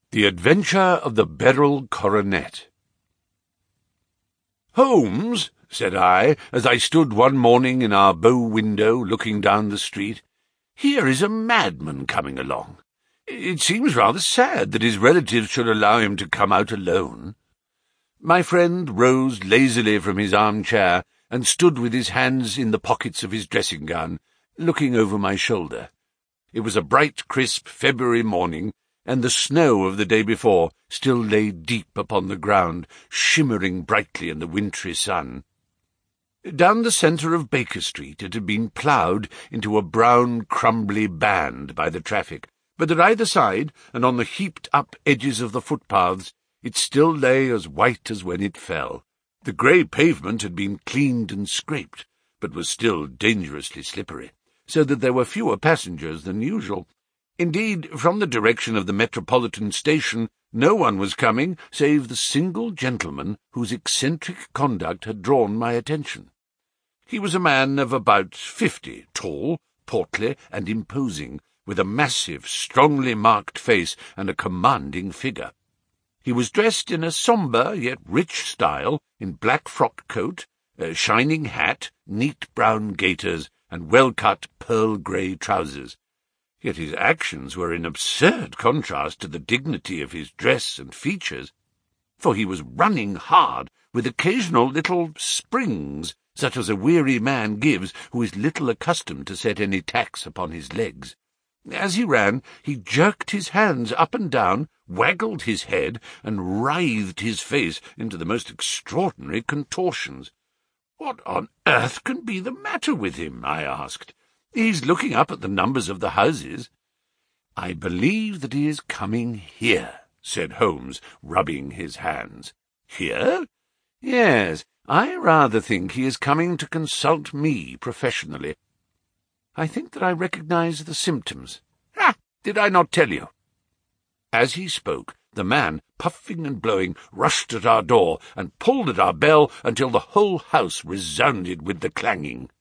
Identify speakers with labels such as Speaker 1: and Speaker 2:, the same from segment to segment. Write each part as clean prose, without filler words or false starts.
Speaker 1: The Adventure of the Beryl Coronet. "Holmes," said I, as I stood one morning in our bow window looking down the street, "here is a madman coming along. It seems rather sad that his relatives should allow him to come out alone." My friend rose lazily from his armchair and stood with his hands in the pockets of his dressing-gown, looking over my shoulder. It was a bright, crisp February morning, and the snow of the day before still lay deep upon the ground, shimmering brightly in the wintry sun. Down the centre of Baker Street it had been ploughed into a brown, crumbly band by the traffic, but at either side, and on the heaped-up edges of the footpaths, it still lay as white as when it fell. The grey pavement had been cleaned and scraped, but was still dangerously slippery, so that there were fewer passengers than usual. Indeed, from the direction of the Metropolitan Station, no one was coming save the single gentleman whose eccentric conduct had drawn my attention. He was a man of about 50, tall, portly, and imposing, with a massive, strongly marked face and a commanding figure. He was dressed in a sombre yet rich style, in black frock coat, a shining hat, neat brown gaiters, and well-cut pearl-grey trousers. Yet his actions were in absurd contrast to the dignity of his dress and features, for he was running hard, with occasional little springs, such as a weary man gives who is little accustomed to set any tax upon his legs. As he ran, he jerked his hands up and down, waggled his head, and writhed his face into the most extraordinary contortions. "What on earth can be the matter with him?" I asked. "He's looking up at the numbers of the houses." "I believe that he is coming here," said Holmes, rubbing his hands. "Here?" "Yes, I rather think he is coming to consult me professionally. I think that I recognize the symptoms. Ah, did I not tell you?" As he spoke, the man, puffing and blowing, rushed at our door and pulled at our bell until the whole house resounded with the clanging.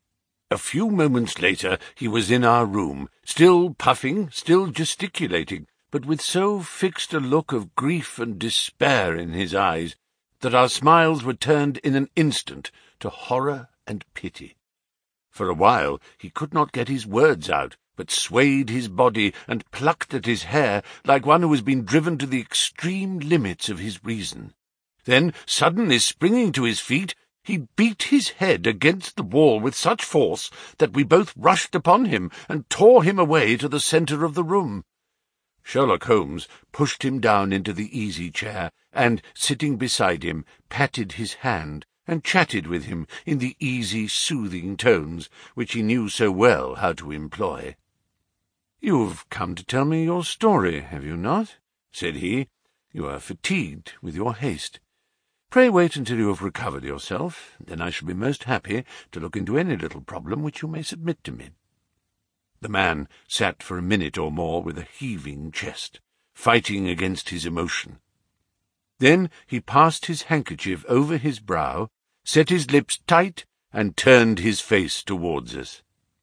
Speaker 1: A few moments later he was in our room, still puffing, still gesticulating, but with so fixed a look of grief and despair in his eyes that our smiles were turned in an instant to horror and pity. For a while he could not get his words out, but swayed his body and plucked at his hair like one who has been driven to the extreme limits of his reason. Then, suddenly springing to his feet, he beat his head against the wall with such force that we both rushed upon him and tore him away to the centre of the room. Sherlock Holmes pushed him down into the easy-chair, and, sitting beside him, patted his hand and chatted with him in the easy, soothing tones which he knew so well how to employ. "You've come to tell me your story, have you not?" said he. "You are fatigued with your haste. Pray wait until you have recovered yourself, then I shall be most happy to look into any little problem which you may submit to me." The man sat for a minute or more with a heaving chest, fighting against his emotion. Then he passed his handkerchief over his brow, set his lips tight, and turned his face towards us.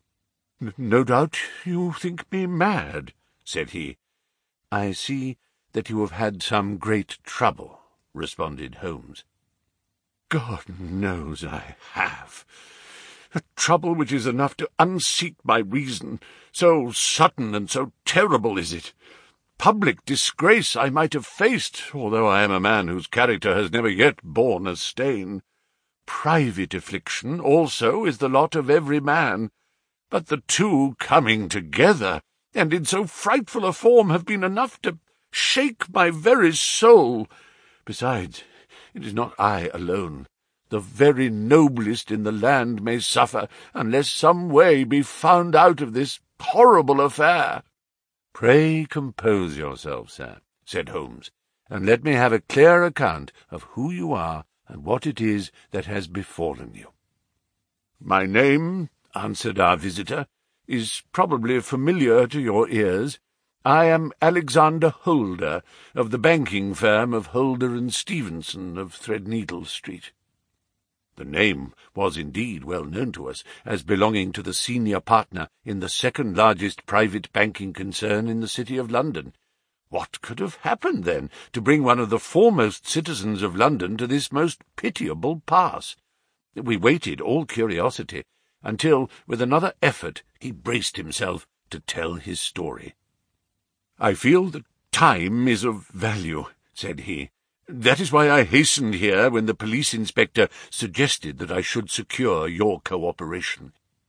Speaker 1: "No doubt you think me mad," said he. "I see that you have had some great trouble," responded Holmes. "God knows I have. A trouble which is enough to unseat my reason, so sudden and so terrible is it. Public disgrace I might have faced, although I am a man whose character has never yet borne a stain. Private affliction also is the lot of every man, but the two coming together, and in so frightful a form, have been enough to shake my very soul. Besides, it is not I alone. The very noblest in the land may suffer, unless some way be found out of this horrible affair." "Pray compose yourself, sir," said Holmes, "and let me have a clear account of who you are and what it is that has befallen you." "My name," answered our visitor, "is probably familiar to your ears. I am Alexander Holder, of the banking firm of Holder and Stevenson of Threadneedle Street." The name was indeed well known to us, as belonging to the senior partner in the second-largest private banking concern in the City of London. What could have happened, then, to bring one of the foremost citizens of London to this most pitiable pass? We waited, all curiosity, until, with another effort, he braced himself to tell his story. "I feel that time is of value," said he. "That is why I hastened here when the police inspector suggested that I should secure your cooperation.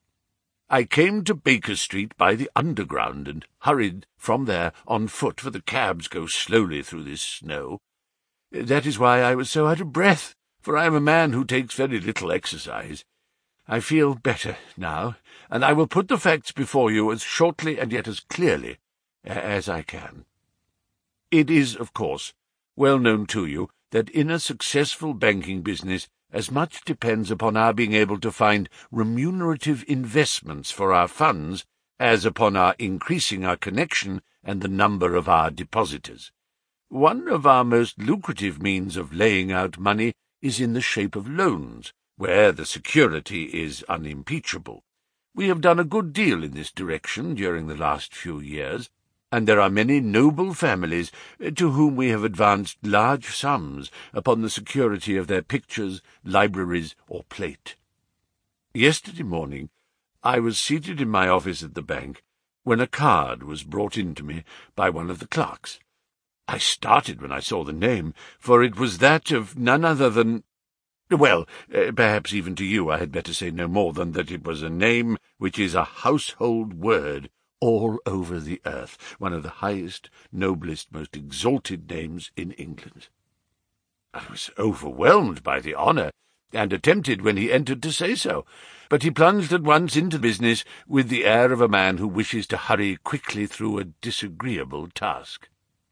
Speaker 1: I came to Baker Street by the Underground and hurried from there on foot, for the cabs go slowly through this snow. That is why I was so out of breath, for I am a man who takes very little exercise. I feel better now, and I will put the facts before you as shortly and yet as clearly as I can. It is, of course, well known to you that in a successful banking business as much depends upon our being able to find remunerative investments for our funds as upon our increasing our connection and the number of our depositors. One of our most lucrative means of laying out money is in the shape of loans, where the security is unimpeachable. We have done a good deal in this direction during the last few years, and there are many noble families to whom we have advanced large sums upon the security of their pictures, libraries, or plate. Yesterday morning I was seated in my office at the bank when a card was brought in to me by one of the clerks. I started when I saw the name, for it was that of none other than— well, perhaps even to you I had better say no more than that it was a name which is a household word all over the earth, one of the highest, noblest, most exalted names in England. I was overwhelmed by the honour, and attempted when he entered to say so, but he plunged at once into business with the air of a man who wishes to hurry quickly through a disagreeable task.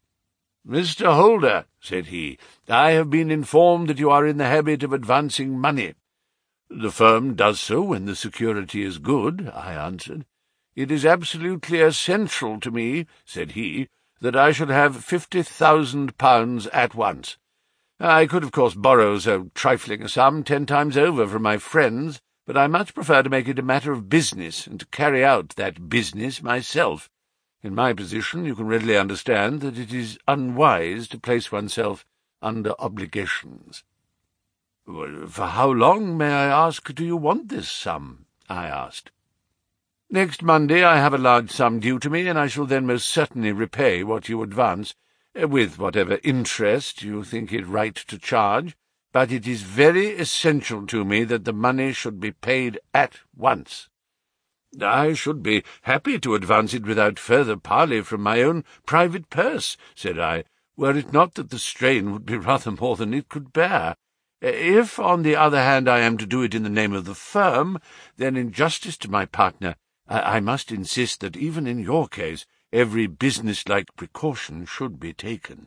Speaker 1: "Mr. Holder," said he, "I have been informed that you are in the habit of advancing money." "The firm does so when the security is good," I answered. "It is absolutely essential to me," said he, "that I should have £50,000 at once. I could, of course, borrow so trifling a sum 10 times over from my friends, but I much prefer to make it a matter of business, and to carry out that business myself. In my position you can readily understand that it is unwise to place oneself under obligations." "For how long, may I ask, do you want this sum?" I asked. "Next Monday I have a large sum due to me, and I shall then most certainly repay what you advance, with whatever interest you think it right to charge, but it is very essential to me that the money should be paid at once." "I should be happy to advance it without further parley from my own private purse," said I, "were it not that the strain would be rather more than it could bear. If, on the other hand, I am to do it in the name of the firm, then in justice to my partner I must insist that even in your case every business-like precaution should be taken."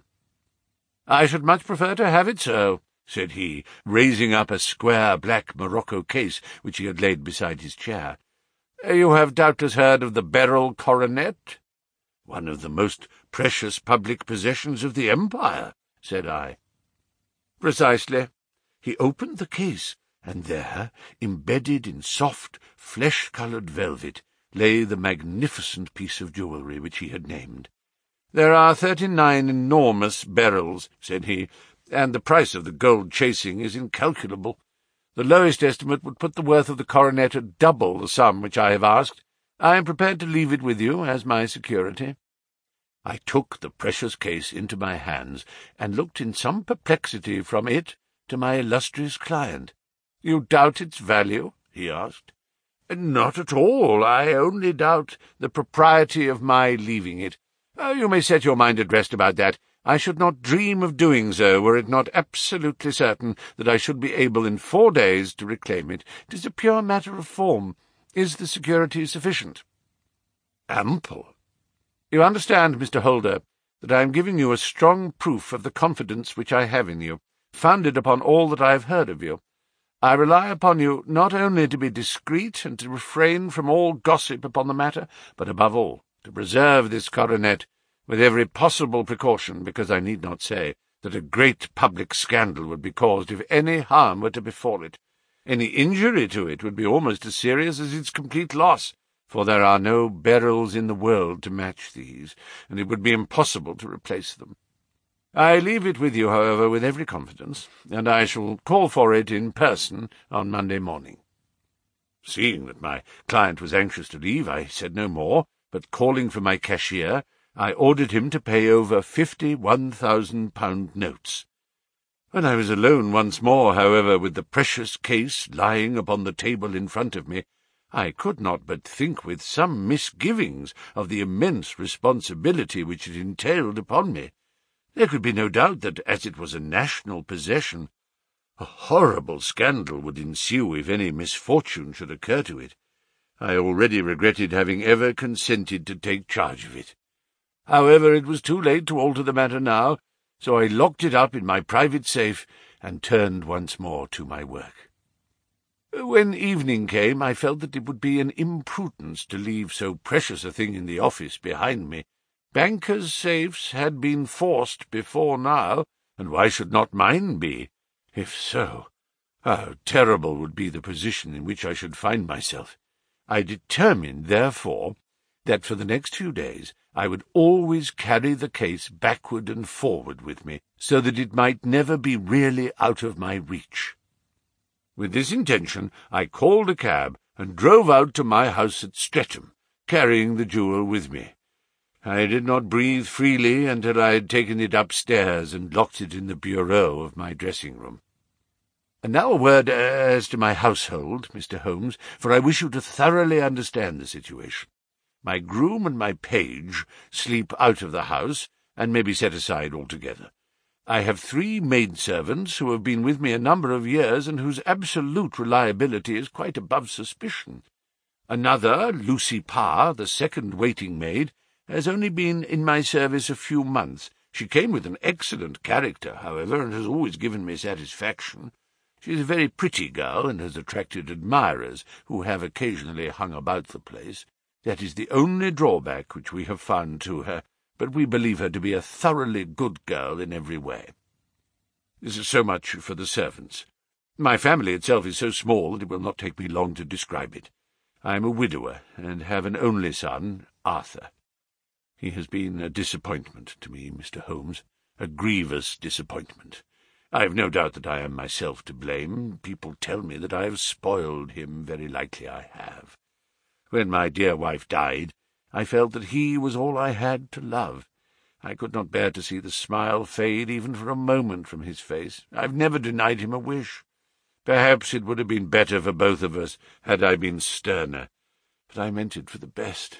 Speaker 1: "I should much prefer to have it so," said he, raising up a square black morocco case which he had laid beside his chair. "You have doubtless heard of the Beryl coronet?" "One of the most precious public possessions of the Empire," said I. "Precisely." He opened the case, and there, embedded in soft, flesh-coloured velvet, lay the magnificent piece of jewellery which he had named. "There are 39 enormous beryls," said he, "and the price of the gold chasing is incalculable. The lowest estimate would put the worth of the coronet at double the sum which I have asked. I am prepared to leave it with you as my security." I took the precious case into my hands, and looked in some perplexity from it to my illustrious client. "You doubt its value?" he asked. "Not at all. I only doubt the propriety of my leaving it. You may set your mind at rest about that. I should not dream of doing so, were it not absolutely certain that I should be able in 4 days to reclaim it. It is a pure matter of form. Is the security sufficient?" "Ample." "You understand, Mr. Holder, that I am giving you a strong proof of the confidence which I have in you, founded upon all that I have heard of you. I rely upon you not only to be discreet and to refrain from all gossip upon the matter, but above all to preserve this coronet with every possible precaution, because I need not say that a great public scandal would be caused if any harm were to befall it. Any injury to it would be almost as serious as its complete loss, for there are no beryls in the world to match these, and it would be impossible to replace them. I leave it with you, however, with every confidence, and I shall call for it in person on Monday morning." Seeing that my client was anxious to leave, I said no more, but calling for my cashier, I ordered him to pay over 50 £1,000 notes. When I was alone once more, however, with the precious case lying upon the table in front of me, I could not but think with some misgivings of the immense responsibility which it entailed upon me. There could be no doubt that, as it was a national possession, a horrible scandal would ensue if any misfortune should occur to it. I already regretted having ever consented to take charge of it. However, it was too late to alter the matter now, so I locked it up in my private safe and turned once more to my work. When evening came, I felt that it would be an imprudence to leave so precious a thing in the office behind me. Bankers' safes had been forced before now, and why should not mine be? If so, how terrible would be the position in which I should find myself. I determined, therefore, that for the next few days I would always carry the case backward and forward with me, so that it might never be really out of my reach. With this intention I called a cab and drove out to my house at Streatham, carrying the jewel with me. I did not breathe freely until I had taken it upstairs and locked it in the bureau of my dressing-room. And now a word as to my household, Mr. Holmes, for I wish you to thoroughly understand the situation. My groom and my page sleep out of the house, and may be set aside altogether. I have 3 maidservants who have been with me a number of years, and whose absolute reliability is quite above suspicion. Another, Lucy Parr, the second waiting-maid, has only been in my service a few months. She came with an excellent character, however, and has always given me satisfaction. She is a very pretty girl, and has attracted admirers, who have occasionally hung about the place. That is the only drawback which we have found to her, but we believe her to be a thoroughly good girl in every way. This is so much for the servants. My family itself is so small that it will not take me long to describe it. I am a widower, and have an only son, Arthur. He has been a disappointment to me, Mr. Holmes, a grievous disappointment. I have no doubt that I am myself to blame. People tell me that I have spoiled him. Very likely I have. When my dear wife died, I felt that he was all I had to love. I could not bear to see the smile fade even for a moment from his face. I've never denied him a wish. Perhaps it would have been better for both of us had I been sterner, but I meant it for the best.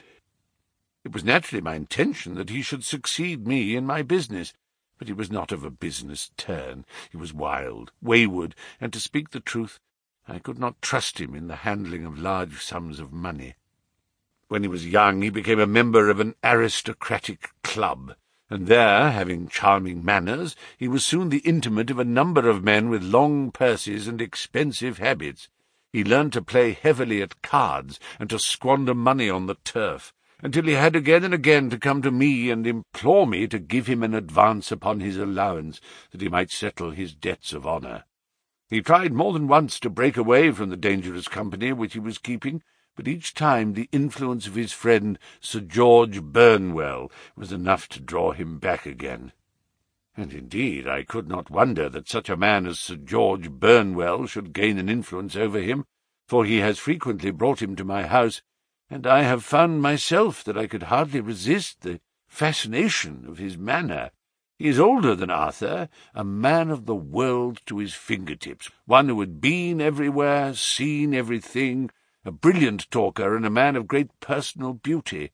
Speaker 1: It was naturally my intention that he should succeed me in my business, but he was not of a business turn. He was wild, wayward, and, to speak the truth, I could not trust him in the handling of large sums of money. When he was young, he became a member of an aristocratic club, and there, having charming manners, he was soon the intimate of a number of men with long purses and expensive habits. He learned to play heavily at cards, and to squander money on the turf, until he had again and again to come to me and implore me to give him an advance upon his allowance, that he might settle his debts of honour. He tried more than once to break away from the dangerous company which he was keeping, but each time the influence of his friend Sir George Burnwell was enough to draw him back again. And indeed I could not wonder that such a man as Sir George Burnwell should gain an influence over him, for he has frequently brought him to my house, and I have found myself that I could hardly resist the fascination of his manner. He is older than Arthur, a man of the world to his fingertips, one who had been everywhere, seen everything, a brilliant talker, and a man of great personal beauty.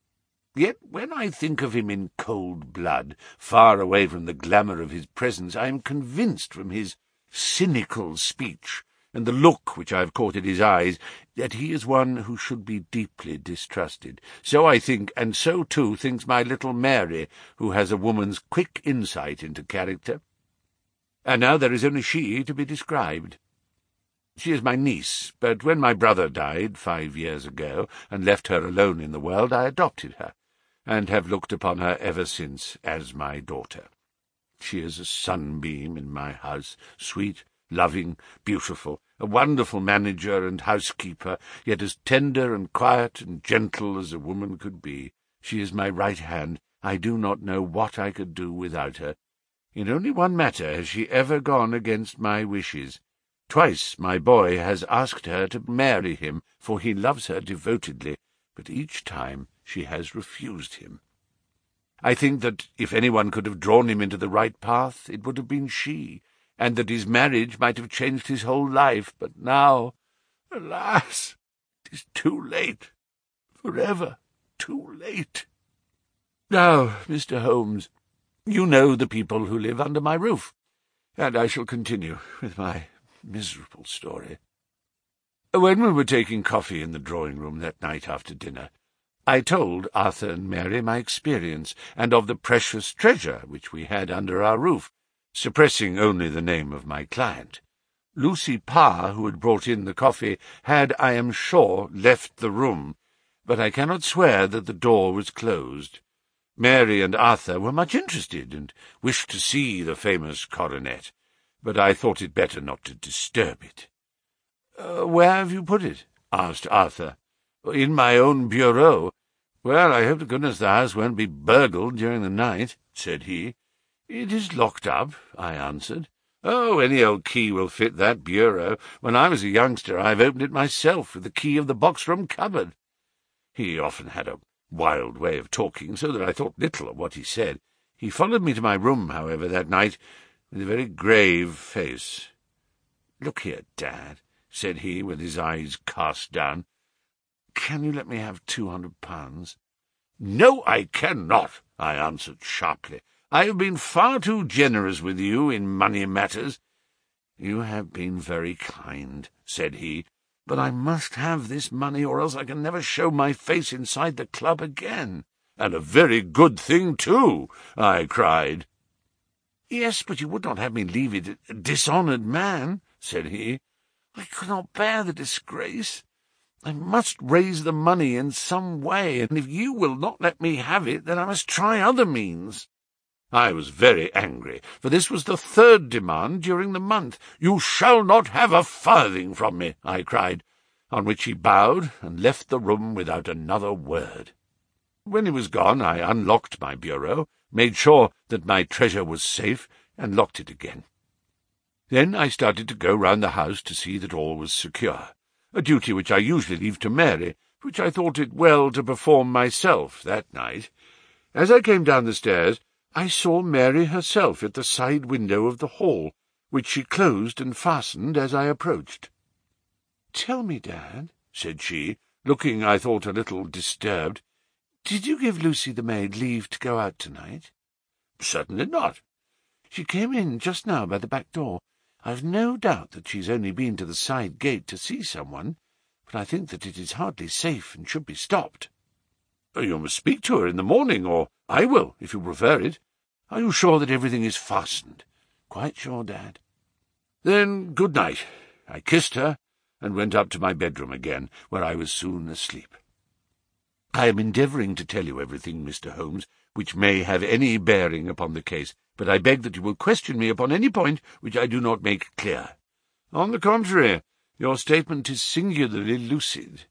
Speaker 1: Yet when I think of him in cold blood, far away from the glamour of his presence, I am convinced from his cynical speech, and the look which I have caught in his eyes, that he is one who should be deeply distrusted. So I think, and so too thinks my little Mary, who has a woman's quick insight into character. And now there is only she to be described. She is my niece, but when my brother died 5 years ago, and left her alone in the world, I adopted her, and have looked upon her ever since as my daughter. She is a sunbeam in my house, sweet, loving, beautiful, a wonderful manager and housekeeper, yet as tender and quiet and gentle as a woman could be. She is my right hand. I do not know what I could do without her. In only one matter has she ever gone against my wishes. Twice my boy has asked her to marry him, for he loves her devotedly, but each time she has refused him. I think that if anyone could have drawn him into the right path, it would have been she, and that his marriage might have changed his whole life. But now, alas, it is too late, forever too late. Now, Mr. Holmes, you know the people who live under my roof, and I shall continue with my miserable story. When we were taking coffee in the drawing-room that night after dinner, I told Arthur and Mary my experience, and of the precious treasure which we had under our roof, suppressing only the name of my client. Lucy Parr, who had brought in the coffee, had, I am sure, left the room, but I cannot swear that the door was closed. Mary and Arthur were much interested, and wished to see the famous coronet, but I thought it better not to disturb it. "Where have you put it?" asked Arthur. "In my own bureau." "Well, I hope to goodness the house won't be burgled during the night," said he. "It is locked up," I answered. "Oh, any old key will fit that bureau. When I was a youngster, I've opened it myself with the key of the box-room cupboard." He often had a wild way of talking, so that I thought little of what he said. He followed me to my room, however, that night, with a very grave face. "Look here, Dad," said he, with his eyes cast down. "Can you let me have £200? "No, I cannot," I answered sharply. "I have been far too generous with you in money matters." "You have been very kind," said he, "but I must have this money, or else I can never show my face inside the club again." "And a very good thing, too," I cried. "Yes, but you would not have me leave it a dishonoured man," said he. "I could not bear the disgrace. I must raise the money in some way, and if you will not let me have it, then I must try other means." I was very angry, for this was the third demand during the month. "You shall not have a farthing from me," I cried, on which he bowed and left the room without another word. When he was gone, I unlocked my bureau, made sure that my treasure was safe, and locked it again. Then I started to go round the house to see that all was secure, a duty which I usually leave to Mary, which I thought it well to perform myself that night. As I came down the stairs, I saw Mary herself at the side window of the hall, which she closed and fastened as I approached. "Tell me, Dad," said she, looking, I thought, a little disturbed, "did you give Lucy the maid leave to go out tonight?" "Certainly not." "She came in just now by the back door. I've no doubt that she's only been to the side gate to see someone, but I think that it is hardly safe and should be stopped." "You must speak to her in the morning, or I will, if you prefer it. Are you sure that everything is fastened?" "Quite sure, Dad." "Then good night." I kissed her, and went up to my bedroom again, where I was soon asleep. I am endeavouring to tell you everything, Mr. Holmes, which may have any bearing upon the case, but I beg that you will question me upon any point which I do not make clear. On the contrary, your statement is singularly lucid.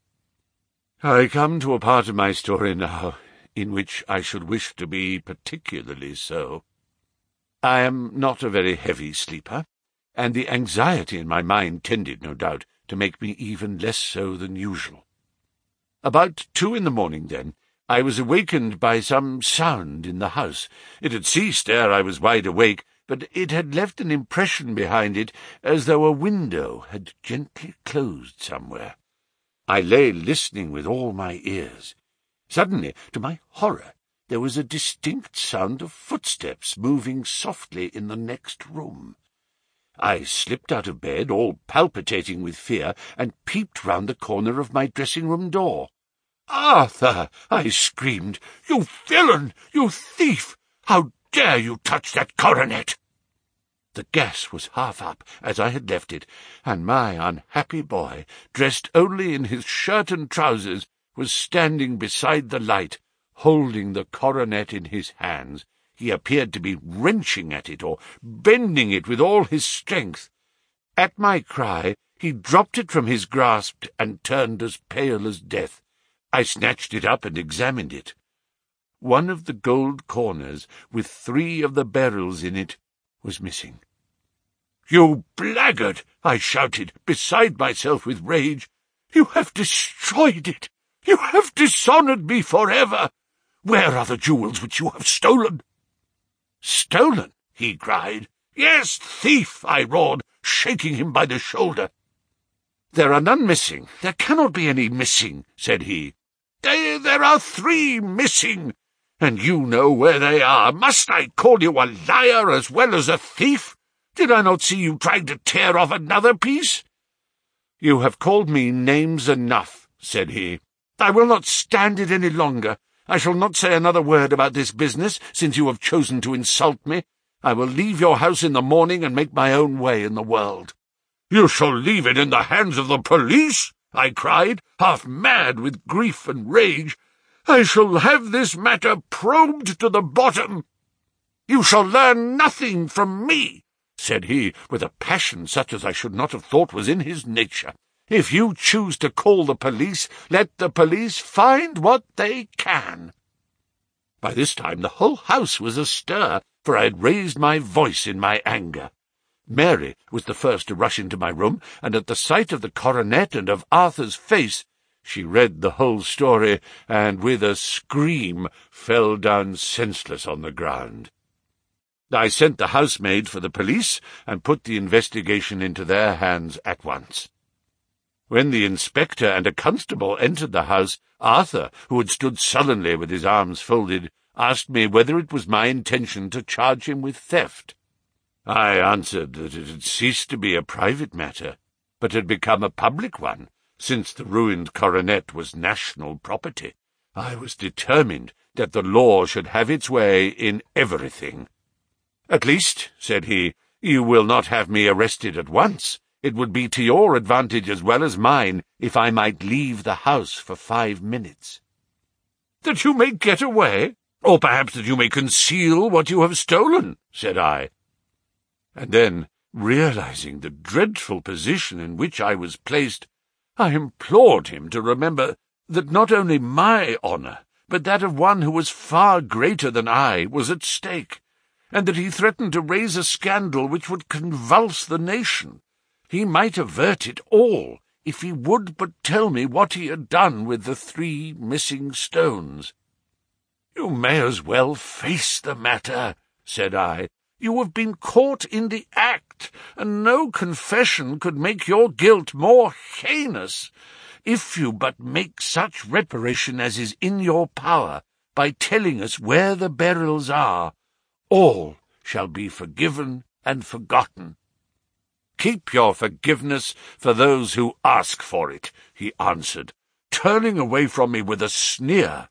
Speaker 1: I come to a part of my story now in which I should wish to be particularly so. I am not a very heavy sleeper, and the anxiety in my mind tended, no doubt, to make me even less so than usual. About 2 in the morning, then, I was awakened by some sound in the house. It had ceased ere I was wide awake, but it had left an impression behind it, as though a window had gently closed somewhere. I lay listening with all my ears. Suddenly, to my horror, there was a distinct sound of footsteps moving softly in the next room. I slipped out of bed, all palpitating with fear, and peeped round the corner of my dressing-room door. "Arthur!" I screamed. "You villain! You thief! How dare you touch that coronet?" The gas was half up, as I had left it, and my unhappy boy, dressed only in his shirt and trousers, was standing beside the light, holding the coronet in his hands. He appeared to be wrenching at it, or bending it with all his strength. At my cry, he dropped it from his grasp and turned as pale as death. I snatched it up and examined it. One of the gold corners, with 3 of the beryls in it, was missing. "You blackguard!" I shouted, beside myself with rage. "You have destroyed it! You have dishonoured me forever! Where are the jewels which you have stolen?" "Stolen?" he cried. "Yes, thief!" I roared, shaking him by the shoulder. "There are none missing. There cannot be any missing," said he. There are 3 missing, and you know where they are. Must I call you a liar as well as a thief? Did I not see you trying to tear off another piece?" "You have called me names enough," said he. "I will not stand it any longer. I shall not say another word about this business, since you have chosen to insult me. I will leave your house in the morning and make my own way in the world." "You shall leave it in the hands of the police?" I cried, half mad with grief and rage. "I shall have this matter probed to the bottom." "You shall learn nothing from me," said he, with a passion such as I should not have thought was in his nature. "If you choose to call the police, let the police find what they can." By this time the whole house was astir, for I had raised my voice in my anger. Mary was the first to rush into my room, and at the sight of the coronet and of Arthur's face, she read the whole story, and with a scream fell down senseless on the ground. I sent the housemaid for the police, and put the investigation into their hands at once. When the inspector and a constable entered the house, Arthur, who had stood sullenly with his arms folded, asked me whether it was my intention to charge him with theft. I answered that it had ceased to be a private matter, but had become a public one, since the ruined coronet was national property. I was determined that the law should have its way in everything. "At least," said he, "you will not have me arrested at once. It would be to your advantage as well as mine if I might leave the house for 5 minutes." "That you may get away? Or perhaps that you may conceal what you have stolen," said I. And then, realizing the dreadful position in which I was placed, I implored him to remember that not only my honour, but that of one who was far greater than I, was at stake, and that he threatened to raise a scandal which would convulse the nation. He might avert it all, if he would but tell me what he had done with the 3 missing stones. "You may as well face the matter," said I. "You have been caught in the act, and no confession could make your guilt more heinous. If you but make such reparation as is in your power, by telling us where the beryls are, all shall be forgiven and forgotten." "Keep your forgiveness for those who ask for it," he answered, turning away from me with a sneer.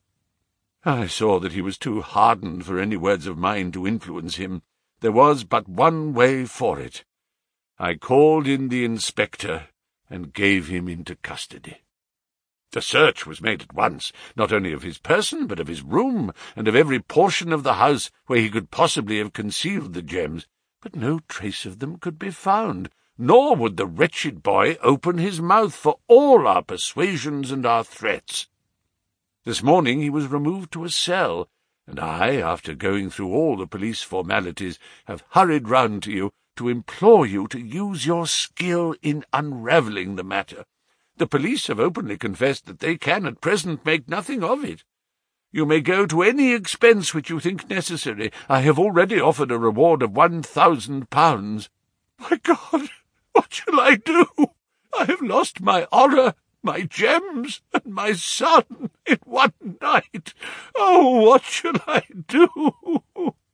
Speaker 1: I saw that he was too hardened for any words of mine to influence him. There was but one way for it. I called in the inspector and gave him into custody. The search was made at once, not only of his person, but of his room, and of every portion of the house where he could possibly have concealed the gems, but no trace of them could be found, nor would the wretched boy open his mouth for all our persuasions and our threats. This morning he was removed to a cell, and I, after going through all the police formalities, have hurried round to you to implore you to use your skill in unravelling the matter. The police have openly confessed that they can at present make nothing of it. You may go to any expense which you think necessary. I have already offered a reward of £1,000. My God, what shall I do? I have lost my honour, my gems, and my son in one night. Oh, what shall I do?"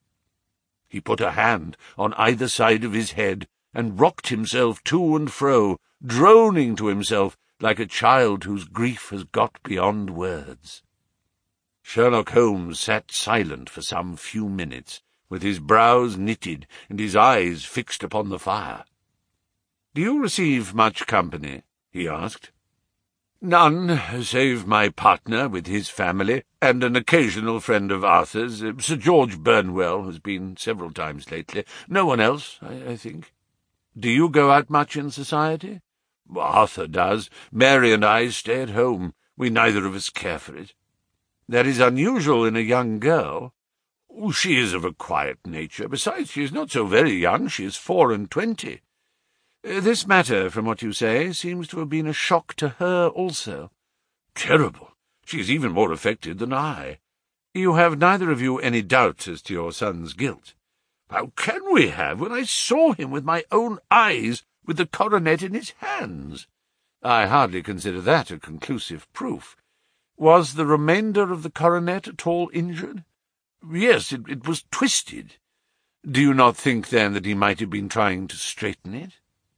Speaker 1: He put a hand on either side of his head, and rocked himself to and fro, droning to himself like a child whose grief has got beyond words. Sherlock Holmes sat silent for some few minutes, with his brows knitted and his eyes fixed upon the fire. "Do you receive much company?" he asked. "None, save my partner with his family, and an occasional friend of Arthur's. Sir George Burnwell has been several times lately. No one else, I think." Do you go out much in society? Arthur does. Mary and I stay at home. We neither of us care for it. That is unusual in a young girl. She is of a quiet nature. Besides, she is not so very young. She is 24. This matter, from what you say, seems to have been a shock to her also. Terrible. She is even more affected than I. You have neither of you any doubt as to your son's guilt. How can we have, when I saw him with my own eyes, with the coronet in his hands? I hardly consider that a conclusive proof. Was the remainder of the coronet at all injured? Yes, it was twisted. Do you not think, then, that he might have been trying to straighten it?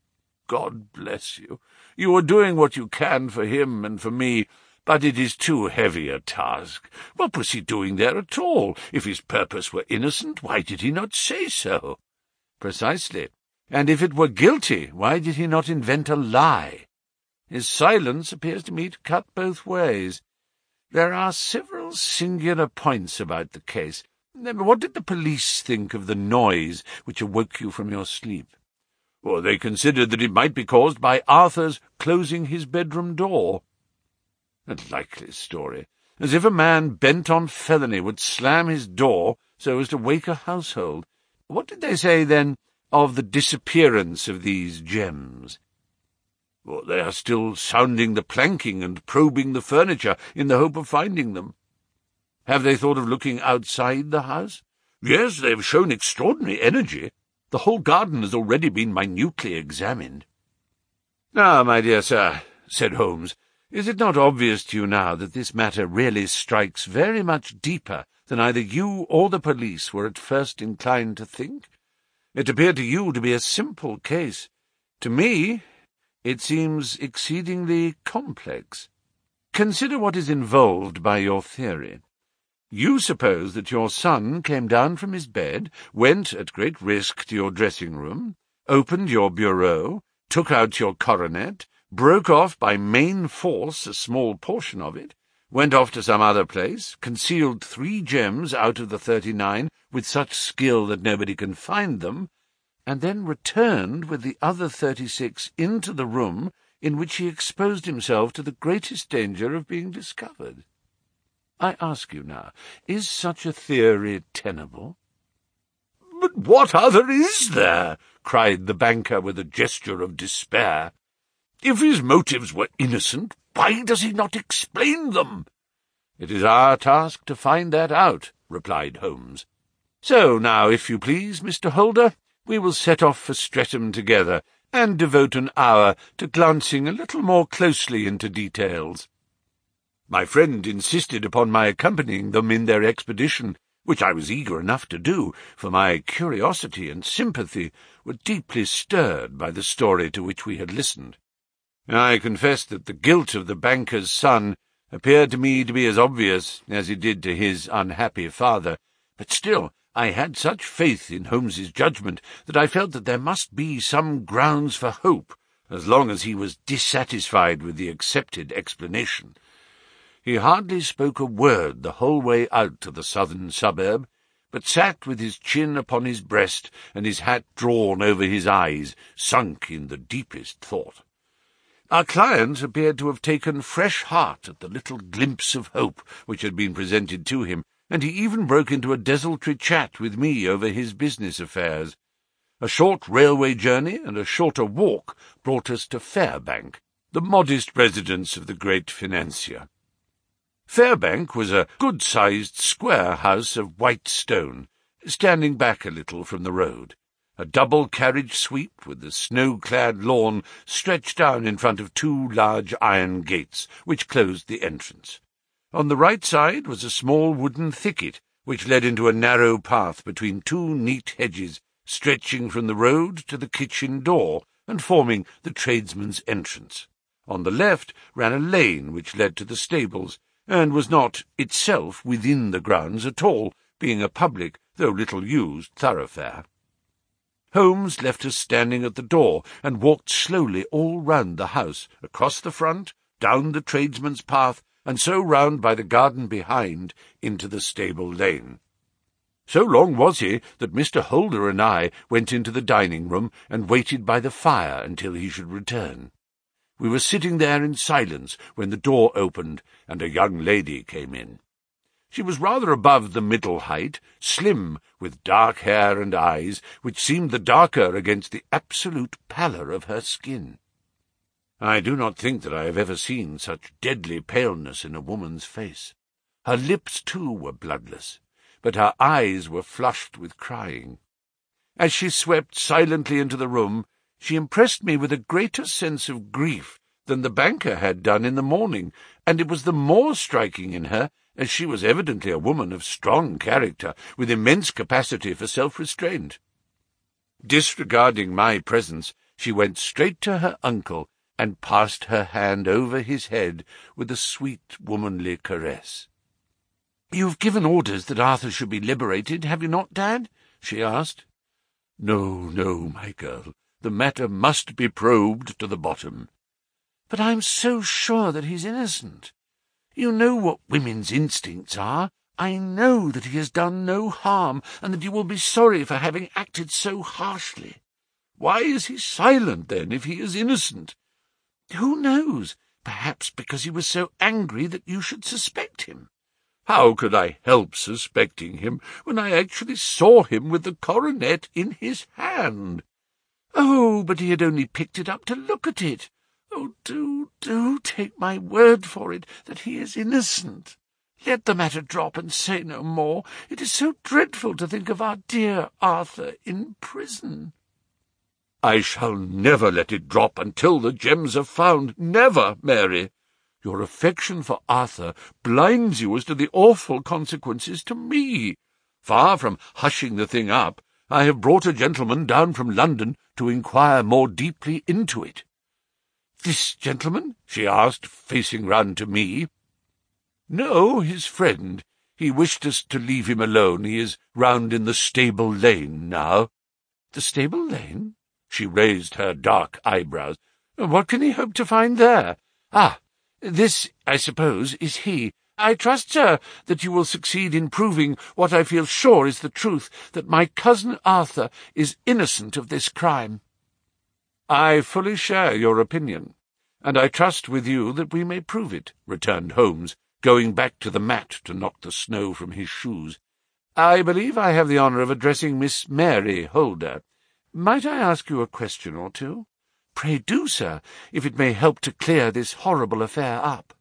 Speaker 1: God bless you. You are doing what you can for him and for me, but it is too heavy a task. What was he doing there at all? If his purpose were innocent, why did he not say so? Precisely. And if it were guilty, why did he not invent a lie? His silence appears to me to cut both ways. There are several singular points about the case. What did the police think of the noise which awoke you from your sleep? Well, they considered that it might be caused by Arthur's closing his bedroom door. A likely story. As if a man bent on felony would slam his door so as to wake a household. What did they say, then, of the disappearance of these gems? Well, they are still sounding the planking and probing the furniture in the hope of finding them. Have they thought of looking outside the house? Yes, they have shown extraordinary energy. The whole garden has already been minutely examined. Now, my dear sir, said Holmes, is it not obvious to you now that this matter really strikes very much deeper than either you or the police were at first inclined to think? It appeared to you to be a simple case. To me, it seems exceedingly complex. Consider what is involved by your theory. You suppose that your son came down from his bed, went at great risk to your dressing-room, opened your bureau, took out your coronet, broke off by main force a small portion of it, went off to some other place, concealed 3 gems out of the 39 with such skill that nobody can find them, and then returned with the other 36 into the room in which he exposed himself to the greatest danger of being discovered. I ask you now, is such a theory tenable? But what other is there? Cried the banker with a gesture of despair. If his motives were innocent, why does he not explain them? It is our task to find that out, replied Holmes. So now, if you please, Mr. Holder, we will set off for Streatham together, and devote an hour to glancing a little more closely into details. My friend insisted upon my accompanying them in their expedition, which I was eager enough to do, for my curiosity and sympathy were deeply stirred by the story to which we had listened. I confess that the guilt of the banker's son appeared to me to be as obvious as it did to his unhappy father, but still I had such faith in Holmes's judgment that I felt that there must be some grounds for hope, as long as he was dissatisfied with the accepted explanation. He hardly spoke a word the whole way out to the southern suburb, but sat with his chin upon his breast and his hat drawn over his eyes, sunk in the deepest thought. Our client appeared to have taken fresh heart at the little glimpse of hope which had been presented to him, and he even broke into a desultory chat with me over his business affairs. A short railway journey and a shorter walk brought us to Fairbank, the modest residence of the great financier. Fairbank was a good-sized square house of white stone, standing back a little from the road. A double-carriage sweep with a snow-clad lawn stretched down in front of 2 large iron gates, which closed the entrance. On the right side was a small wooden thicket, which led into a narrow path between 2 neat hedges, stretching from the road to the kitchen door, and forming the tradesman's entrance. On the left ran a lane which led to the stables, and was not itself within the grounds at all, being a public, though little-used, thoroughfare. Holmes left us standing at the door, and walked slowly all round the house, across the front, down the tradesman's path, and so round by the garden behind into the stable lane. So long was he that Mr. Holder and I went into the dining-room and waited by the fire until he should return. We were sitting there in silence when the door opened and a young lady came in. She was rather above the middle height, slim, with dark hair and eyes, which seemed the darker against the absolute pallor of her skin. I do not think that I have ever seen such deadly paleness in a woman's face. Her lips, too, were bloodless, but her eyes were flushed with crying. As she swept silently into the room, she impressed me with a greater sense of grief than the banker had done in the morning, and it was the more striking in her as she was evidently a woman of strong character, with immense capacity for self-restraint. Disregarding my presence, she went straight to her uncle and passed her hand over his head with a sweet womanly caress. "You've given orders that Arthur should be liberated, have you not, Dad?" she asked. "No, no, my girl. The matter must be probed to the bottom." "But I'm so sure that he's innocent. You know what women's instincts are. I know that he has done no harm, and that you will be sorry for having acted so harshly." "Why is he silent, then, if he is innocent?" "Who knows? Perhaps because he was so angry that you should suspect him." "How could I help suspecting him when I actually saw him with the coronet in his hand?" "Oh, but he had only picked it up to look at it. Oh, do take my word for it that he is innocent. Let the matter drop and say no more. It is so dreadful to think of our dear Arthur in prison." "I shall never let it drop until the gems are found. Never, Mary. Your affection for Arthur blinds you as to the awful consequences to me. Far from hushing the thing up, I have brought a gentleman down from London to inquire more deeply into it." "This gentleman?" she asked, facing round to me. "No, his friend. He wished us to leave him alone. He is round in the stable lane now." "The stable lane?" She raised her dark eyebrows. "What can he hope to find there? Ah, this, I suppose, is he. I trust, sir, that you will succeed in proving what I feel sure is the truth, that my cousin Arthur is innocent of this crime." "I fully share your opinion, and I trust with you that we may prove it," returned Holmes, going back to the mat to knock the snow from his shoes. "I believe I have the honour of addressing Miss Mary Holder. Might I ask you a question or two?" "Pray do, sir, if it may help to clear this horrible affair up."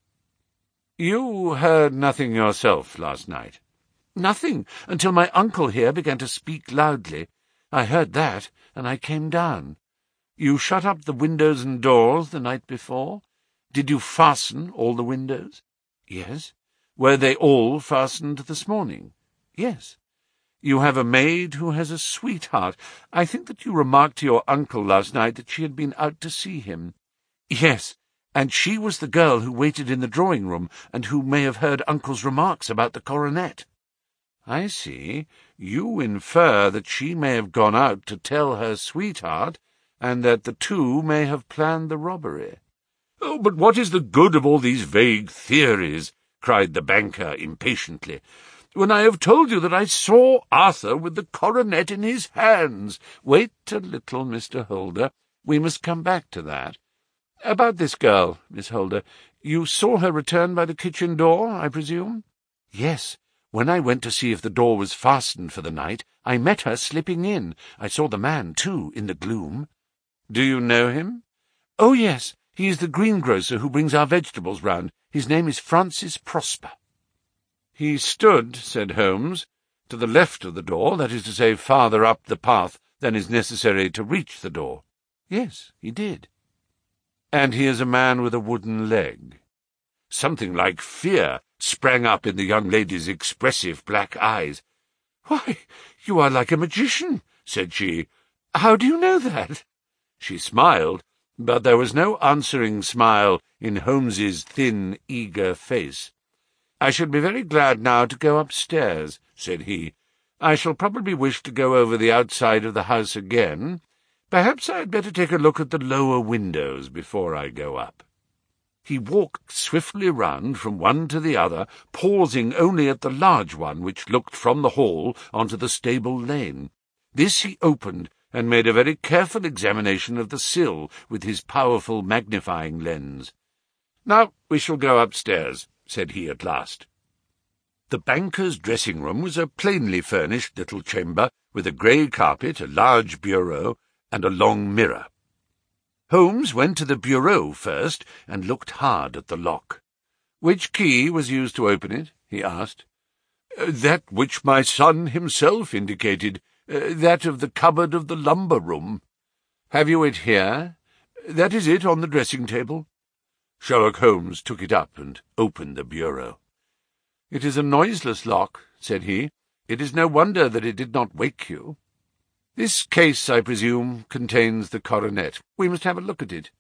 Speaker 1: "You heard nothing yourself last night?" "Nothing, until my uncle here began to speak loudly. I heard that, and I came down." "You shut up the windows and doors the night before? Did you fasten all the windows?" "Yes." "Were they all fastened this morning?" "Yes." "You have a maid who has a sweetheart. I think that you remarked to your uncle last night that she had been out to see him." "Yes, and she was the girl who waited in the drawing-room, and who may have heard uncle's remarks about the coronet." "I see. You infer that she may have gone out to tell her sweetheart, and that the two may have planned the robbery." "Oh, but what is the good of all these vague theories?" cried the banker impatiently, "when I have told you that I saw Arthur with the coronet in his hands." "Wait a little, Mr. Holder. We must come back to that. About this girl, Miss Holder, you saw her return by the kitchen door, I presume?" "Yes. When I went to see if the door was fastened for the night, I met her slipping in. I saw the man, too, in the gloom." "Do you know him?" "Oh, yes. He is the greengrocer who brings our vegetables round. His name is Francis Prosper." "He stood," said Holmes, "to the left of the door, that is to say, farther up the path than is necessary to reach the door." "Yes, he did." "And he is a man with a wooden leg." Something like fear sprang up in the young lady's expressive black eyes. "Why, you are like a magician," said she. "How do you know that?" She smiled, but there was no answering smile in Holmes's thin, eager face. "I should be very glad now to go upstairs," said he. "I shall probably wish to go over the outside of the house again. Perhaps I had better take a look at the lower windows before I go up." He walked swiftly round from one to the other, pausing only at the large one which looked from the hall onto the stable lane. This he opened, and made a very careful examination of the sill with his powerful magnifying lens. "Now we shall go upstairs," said he at last. The banker's dressing-room was a plainly furnished little chamber, with a grey carpet, a large bureau, and a long mirror. Holmes went to the bureau first, and looked hard at the lock. "Which key was used to open it?" he asked. "That which my son himself indicated, that of the cupboard of the lumber-room." "Have you it here?" "That is it on the dressing-table." Sherlock Holmes took it up and opened the bureau. "It is a noiseless lock," said he. "It is no wonder that it did not wake you. This case, I presume, contains the coronet. We must have a look at it."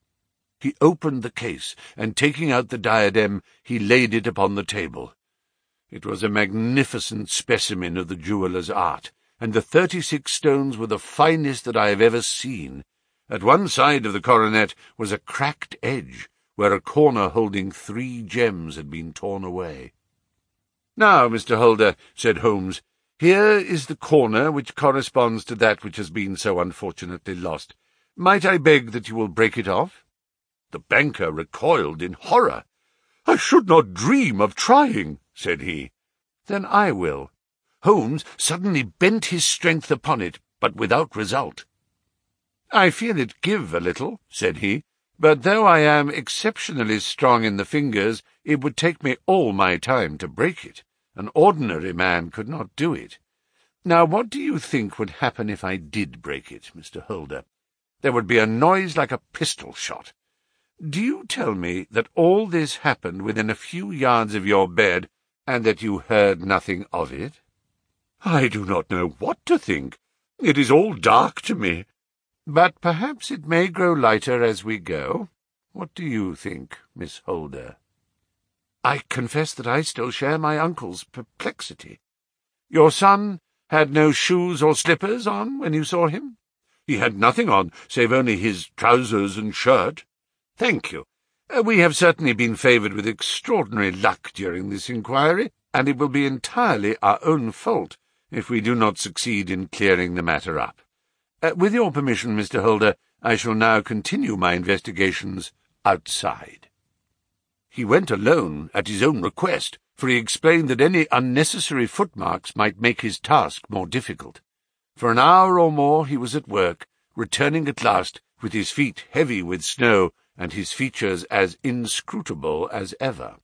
Speaker 1: He opened the case, and taking out the diadem, he laid it upon the table. It was a magnificent specimen of the jeweller's art, and the 36 stones were the finest that I have ever seen. At one side of the coronet was a cracked edge, where a corner holding 3 gems had been torn away. "Now, Mr. Holder," said Holmes, "here is the corner which corresponds to that which has been so unfortunately lost. Might I beg that you will break it off?" The banker recoiled in horror. "I should not dream of trying," said he. "Then I will." Holmes suddenly bent his strength upon it, but without result. "I feel it give a little," said he, "but though I am exceptionally strong in the fingers, it would take me all my time to break it. An ordinary man could not do it. Now, what do you think would happen if I did break it, Mr. Holder? There would be a noise like a pistol shot. Do you tell me that all this happened within a few yards of your bed, and that you heard nothing of it?" "I do not know what to think. It is all dark to me." "But perhaps it may grow lighter as we go. What do you think, Miss Holder?" I confess that I still share my uncle's perplexity. "Your son had no shoes or slippers on when you saw him?" "He had nothing on, save only his trousers and shirt." "Thank you. We have certainly been favoured with extraordinary luck during this inquiry, and it will be entirely our own fault if we do not succeed in clearing the matter up. With your permission, Mr. Holder, I shall now continue my investigations outside." He went alone at his own request, for he explained that any unnecessary footmarks might make his task more difficult. For an hour or more he was at work, returning at last with his feet heavy with snow and his features as inscrutable as ever.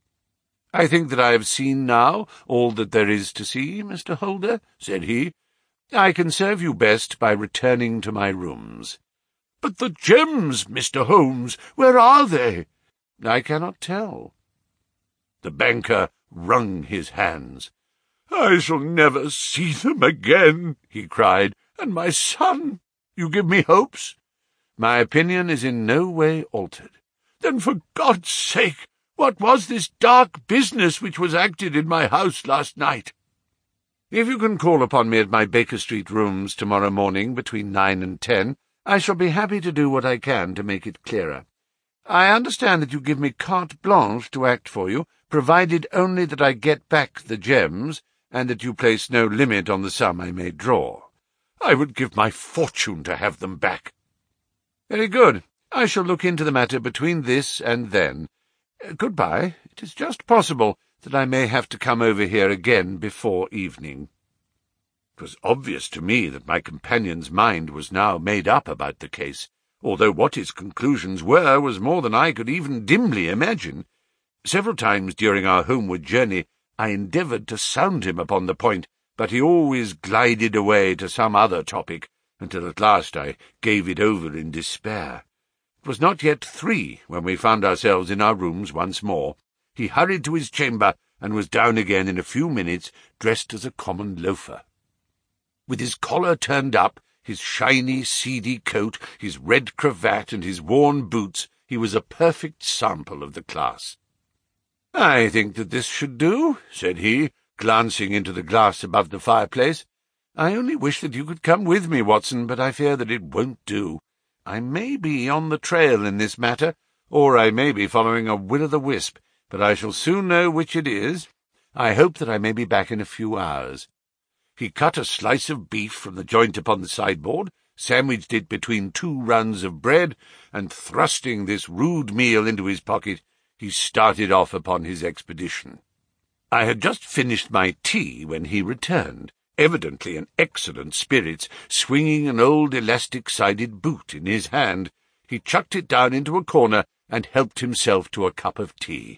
Speaker 1: "I think that I have seen now all that there is to see, Mr. Holder," said he. "I can serve you best by returning to my rooms." "But the gems, Mr. Holmes, where are they?" "I cannot tell." The banker wrung his hands. "I shall never see them again," he cried. "And my son, you give me hopes?" "My opinion is in no way altered." "Then for God's sake, what was this dark business which was acted in my house last night?" "If you can call upon me at my Baker Street rooms tomorrow morning between 9 and 10, I shall be happy to do what I can to make it clearer. I understand that you give me carte blanche to act for you, provided only that I get back the gems, and that you place no limit on the sum I may draw." "I would give my fortune to have them back." "Very good. I shall look into the matter between this and then. Goodbye. It is just possible that I may have to come over here again before evening." It was obvious to me that my companion's mind was now made up about the case, although what his conclusions were was more than I could even dimly imagine. Several times during our homeward journey I endeavoured to sound him upon the point, but he always glided away to some other topic, until at last I gave it over in despair. It was not yet 3 when we found ourselves in our rooms once more. He hurried to his chamber, and was down again in a few minutes, dressed as a common loafer. With his collar turned up, his shiny, seedy coat, his red cravat, and his worn boots, he was a perfect sample of the class. "I think that this should do," said he, glancing into the glass above the fireplace. "I only wish that you could come with me, Watson, but I fear that it won't do. I may be on the trail in this matter, or I may be following a will-o'-the-wisp, but I shall soon know which it is. I hope that I may be back in a few hours. He cut a slice of beef from the joint upon the sideboard, sandwiched it between 2 runs of bread, and thrusting this rude meal into his pocket, he started off upon his expedition. I had just finished my tea when he returned, evidently in excellent spirits, swinging an old elastic-sided boot in his hand. He chucked it down into a corner and helped himself to a cup of tea.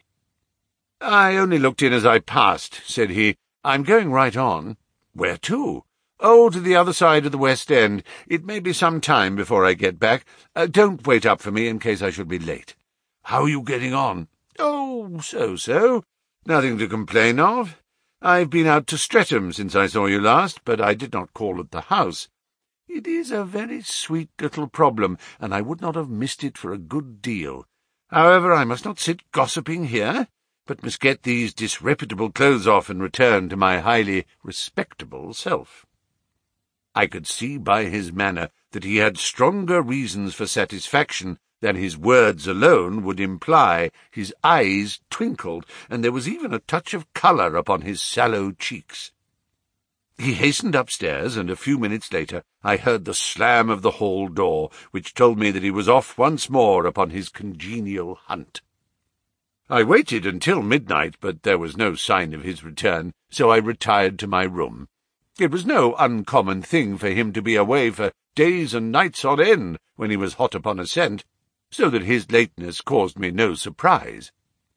Speaker 1: "I only looked in as I passed," said he. "I'm going right on." "Where to?" "Oh, to the other side of the West End. It may be some time before I get back. Don't wait up for me in case I should be late." "How are you getting on?" "Oh, so-so. Nothing to complain of. I've been out to Streatham since I saw you last, but I did not call at the house. It is a very sweet little problem, and I would not have missed it for a good deal. However, I must not sit gossiping here, but must get these disreputable clothes off and return to my highly respectable self." I could see by his manner that he had stronger reasons for satisfaction than his words alone would imply. His eyes twinkled, and there was even a touch of colour upon his sallow cheeks. He hastened upstairs, and a few minutes later I heard the slam of the hall door, which told me that he was off once more upon his congenial hunt. I waited until midnight, but there was no sign of his return, so I retired to my room. It was no uncommon thing for him to be away for days and nights on end when he was hot upon a scent, so that his lateness caused me no surprise.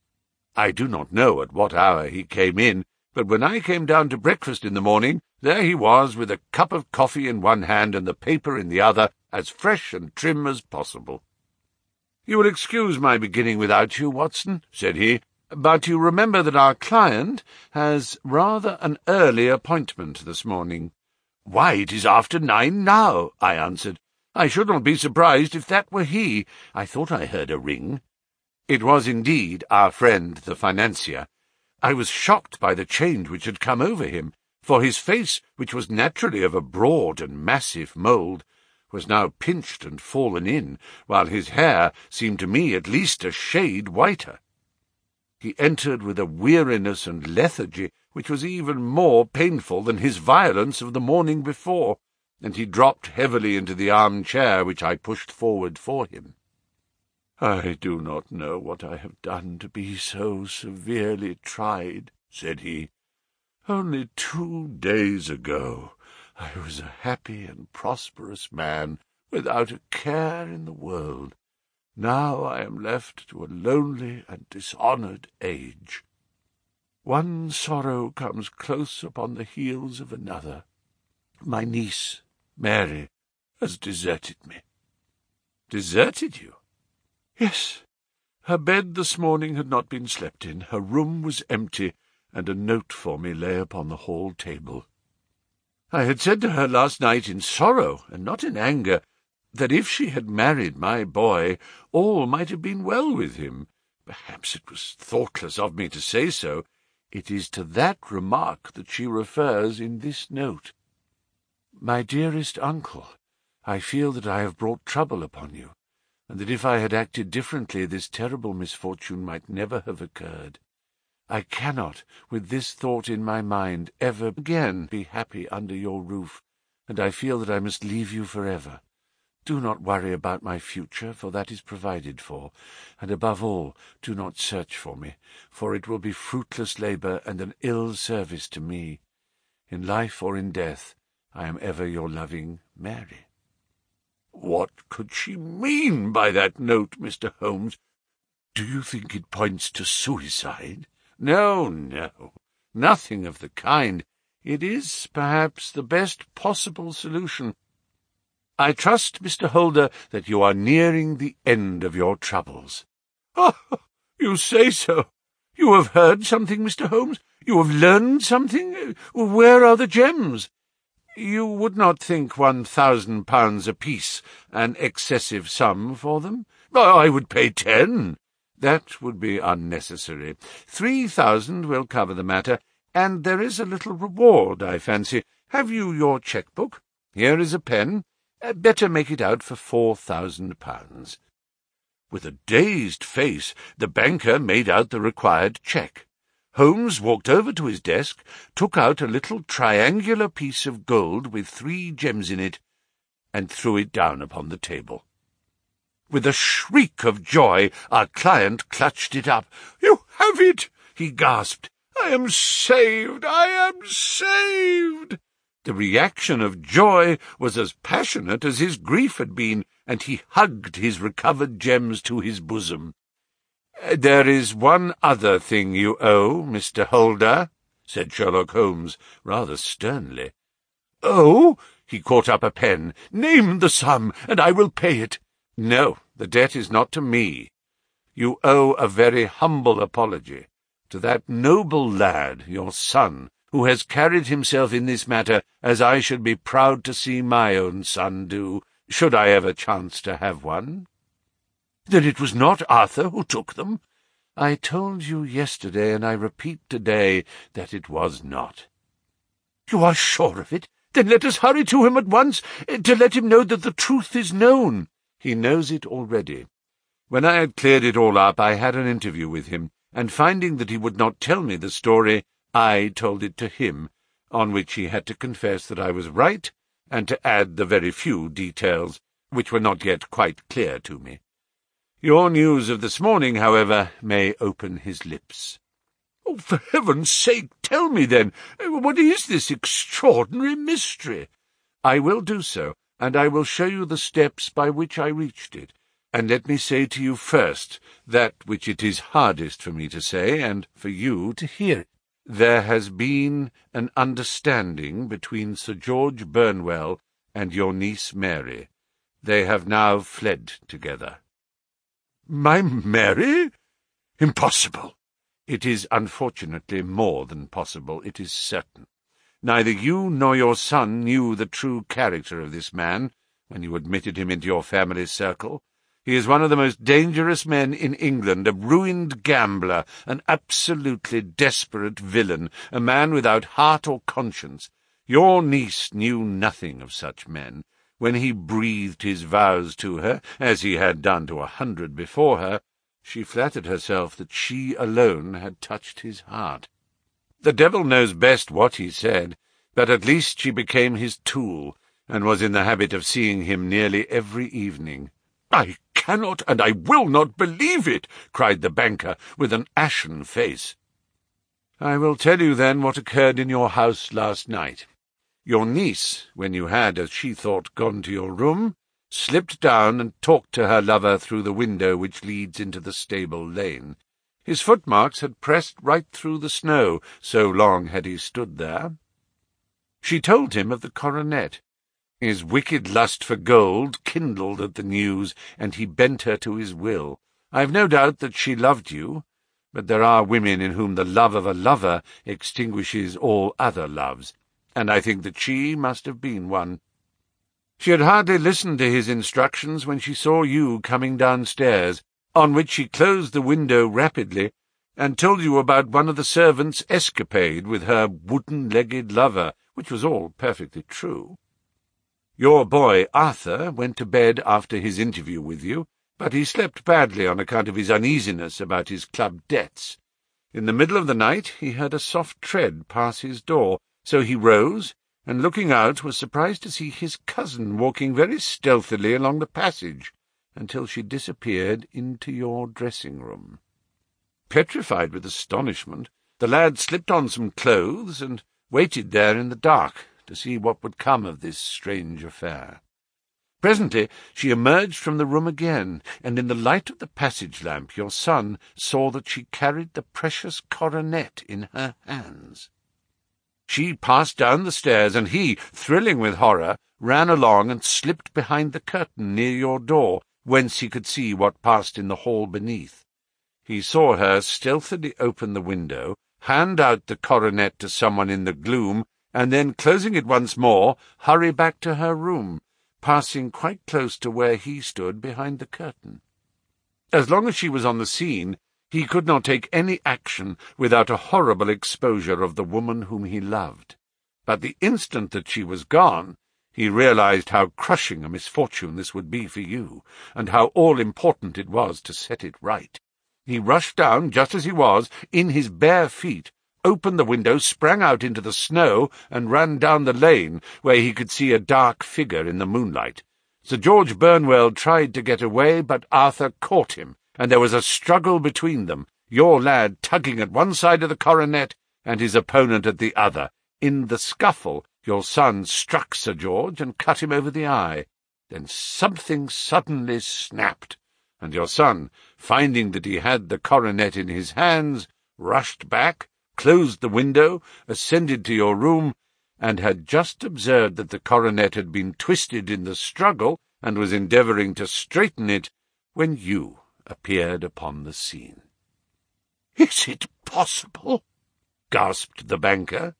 Speaker 1: I do not know at what hour he came in, but when I came down to breakfast in the morning, there he was, with a cup of coffee in one hand and the paper in the other, as fresh and trim as possible. "You will excuse my beginning without you, Watson," said he, "but you remember that our client has rather an early appointment this morning." "Why, it is after 9 now," I answered. "I should not be surprised if that were he. I thought I heard a ring." It was indeed our friend the financier. I was shocked by the change which had come over him, for his face, which was naturally of a broad and massive mould, was now pinched and fallen in, while his hair seemed to me at least a shade whiter. He entered with a weariness and lethargy which was even more painful than his violence of the morning before, and he dropped heavily into the arm-chair which I pushed forward for him. "I do not know what I have done to be so severely tried," said he. "Only 2 days ago I was a happy and prosperous man, without a care in the world. Now I am left to a lonely and dishonoured age. One sorrow comes close upon the heels of another. My niece, Mary, has deserted me." "Deserted you?" "Yes. Her bed this morning had not been slept in, her room was empty, and a note for me lay upon the hall table. I had said to her last night in sorrow, and not in anger, that if she had married my boy, all might have been well with him. Perhaps it was thoughtless of me to say so. It is to that remark that she refers in this note. My dearest uncle, I feel that I have brought trouble upon you, and that if I had acted differently this terrible misfortune might never have occurred. I cannot, with this thought in my mind, ever again be happy under your roof, and I feel that I must leave you forever. Do not worry about my future, for that is provided for, and above all, do not search for me, for it will be fruitless labour and an ill service to me. In life or in death, I am ever your loving Mary." "What could she mean by that note, Mr. Holmes? Do you think it points to suicide?" No, nothing of the kind. It is, perhaps, the best possible solution. I trust, Mr. Holder, that you are nearing the end of your troubles." "Oh, you say so. You have heard something, Mr. Holmes? You have learned something? Where are the gems?" "You would not think £1,000 apiece an excessive sum for them?" "I would pay 10. "That would be unnecessary. 3,000 will cover the matter, and there is a little reward, I fancy. Have you your cheque-book? Here is a pen. Better make it out for £4,000. With a dazed face, the banker made out the required cheque. Holmes walked over to his desk, took out a little triangular piece of gold with 3 gems in it, and threw it down upon the table. With a shriek of joy, our client clutched it up. "You have it!" he gasped. "I am saved! I am saved!" The reaction of joy was as passionate as his grief had been, and he hugged his recovered gems to his bosom. "There is one other thing you owe, Mr. Holder," said Sherlock Holmes, rather sternly. "Oh?" He caught up a pen. "Name the sum, and I will pay it." "No, the debt is not to me. You owe a very humble apology to that noble lad, your son, who has carried himself in this matter as I should be proud to see my own son do, should I ever chance to have one." "Then it was not Arthur who took them?" "I told you yesterday, and I repeat today, that it was not." "You are sure of it? Then let us hurry to him at once, to let him know that the truth is known." "He knows it already. When I had cleared it all up, I had an interview with him, and finding that he would not tell me the story, I told it to him, on which he had to confess that I was right, and to add the very few details, which were not yet quite clear to me. Your news of this morning, however, may open his lips." "Oh, for heaven's sake, tell me, then, what is this extraordinary mystery?" "I will do so, and I will show you the steps by which I reached it. And let me say to you first that which it is hardest for me to say, and for you to hear. There has been an understanding between Sir George Burnwell and your niece Mary. They have now fled together." "My Mary? Impossible!" "It is unfortunately more than possible. It is certain. Neither you nor your son knew the true character of this man when you admitted him into your family circle. He is one of the most dangerous men in England, a ruined gambler, an absolutely desperate villain, a man without heart or conscience. Your niece knew nothing of such men. When he breathed his vows to her, as he had done to 100 before her, she flattered herself that she alone had touched his heart. The devil knows best what he said, but at least she became his tool, and was in the habit of seeing him nearly every evening." "I cannot and I will not believe it," cried the banker, with an ashen face. "I will tell you, then, what occurred in your house last night. Your niece, when you had, as she thought, gone to your room, slipped down and talked to her lover through the window which leads into the stable lane. His footmarks had pressed right through the snow, so long had he stood there. She told him of the coronet. His wicked lust for gold kindled at the news, and he bent her to his will. I have no doubt that she loved you, but there are women in whom the love of a lover extinguishes all other loves, and I think that she must have been one. She had hardly listened to his instructions when she saw you coming downstairs, on which she closed the window rapidly, and told you about one of the servants' escapade with her wooden-legged lover, which was all perfectly true. Your boy Arthur went to bed after his interview with you, but he slept badly on account of his uneasiness about his club debts. In the middle of the night he heard a soft tread pass his door, so he rose, and looking out was surprised to see his cousin walking very stealthily along the passage, until she disappeared into your dressing-room. Petrified with astonishment, the lad slipped on some clothes and waited there in the dark to see what would come of this strange affair. Presently she emerged from the room again, and in the light of the passage-lamp your son saw that she carried the precious coronet in her hands. She passed down the stairs, and he, thrilling with horror, ran along and slipped behind the curtain near your door, whence he could see what passed in the hall beneath. He saw her stealthily open the window, hand out the coronet to someone in the gloom, and then, closing it once more, hurry back to her room, passing quite close to where he stood behind the curtain. As long as she was on the scene, he could not take any action without a horrible exposure of the woman whom he loved. But the instant that she was gone, He realized how crushing a misfortune this would be for you, and how all-important it was to set it right. He rushed down, just as he was, in his bare feet, opened the window, sprang out into the snow, and ran down the lane, where he could see a dark figure in the moonlight. Sir George Burnwell tried to get away, but Arthur caught him, and there was a struggle between them, your lad tugging at one side of the coronet, and his opponent at the other. In the scuffle, your son struck Sir George and cut him over the eye. Then something suddenly snapped, and your son, finding that he had the coronet in his hands, rushed back, closed the window, ascended to your room, and had just observed that the coronet had been twisted in the struggle, and was endeavouring to straighten it, when you appeared upon the scene. "Is it possible?" gasped the banker.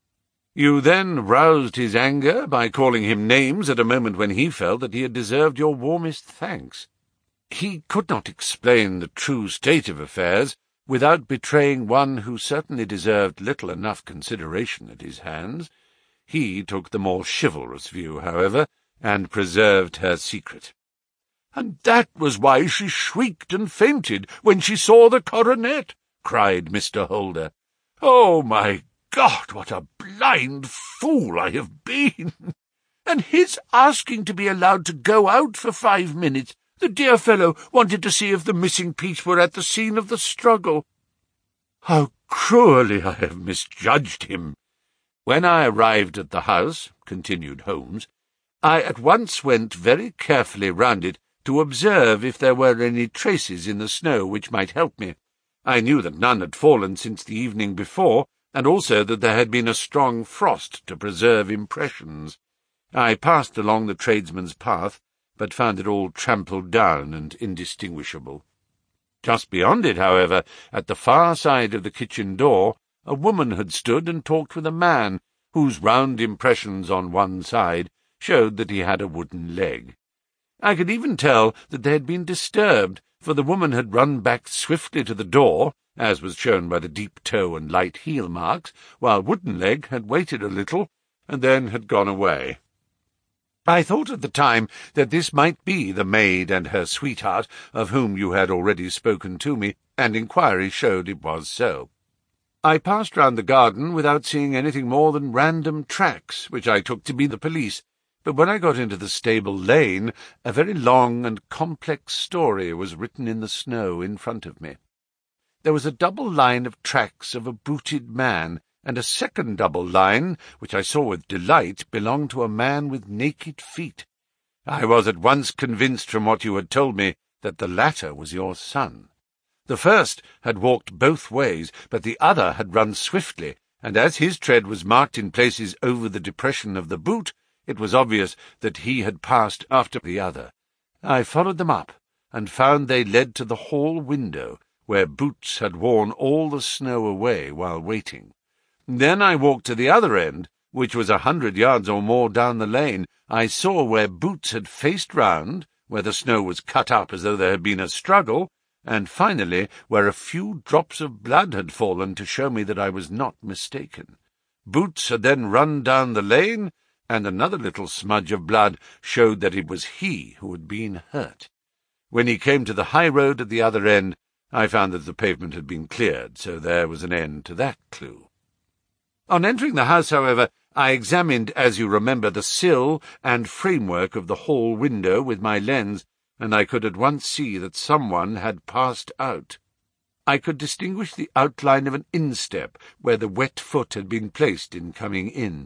Speaker 1: You then roused his anger by calling him names at a moment when he felt that he had deserved your warmest thanks. He could not explain the true state of affairs without betraying one who certainly deserved little enough consideration at his hands. He took the more chivalrous view, however, and preserved her secret. "And that was why she shrieked and fainted when she saw the coronet," cried Mr. Holder. "Oh, my God, what a blind fool I have been! And his asking to be allowed to go out for 5 minutes. The dear fellow wanted to see if the missing piece were at the scene of the struggle. How cruelly I have misjudged him! When I arrived at the house," continued Holmes, "I at once went very carefully round it to observe if there were any traces in the snow which might help me. I knew that none had fallen since the evening before, and also that there had been a strong frost to preserve impressions. I passed along the tradesman's path, but found it all trampled down and indistinguishable. Just beyond it, however, at the far side of the kitchen door, a woman had stood and talked with a man, whose round impressions on one side showed that he had a wooden leg. I could even tell that they had been disturbed, for the woman had run back swiftly to the door, as was shown by the deep toe and light heel marks, while Wooden-leg had waited a little, and then had gone away. I thought at the time that this might be the maid and her sweetheart, of whom you had already spoken to me, and inquiry showed it was so. I passed round the garden without seeing anything more than random tracks, which I took to be the police, but when I got into the stable lane, a very long and complex story was written in the snow in front of me. There was a double line of tracks of a booted man, and a second double line, which I saw with delight, belonged to a man with naked feet. I was at once convinced from what you had told me that the latter was your son. The first had walked both ways, but the other had run swiftly, and as his tread was marked in places over the depression of the boot, it was obvious that he had passed after the other. I followed them up, and found they led to the hall window, where Boots had worn all the snow away while waiting. Then I walked to the other end, which was 100 yards or more down the lane. I saw where Boots had faced round, where the snow was cut up as though there had been a struggle, and finally where a few drops of blood had fallen to show me that I was not mistaken. Boots had then run down the lane, and another little smudge of blood showed that it was he who had been hurt. When he came to the high road at the other end, I found that the pavement had been cleared, so there was an end to that clue. On entering the house, however, I examined, as you remember, the sill and framework of the hall window with my lens, and I could at once see that someone had passed out. I could distinguish the outline of an instep where the wet foot had been placed in coming in.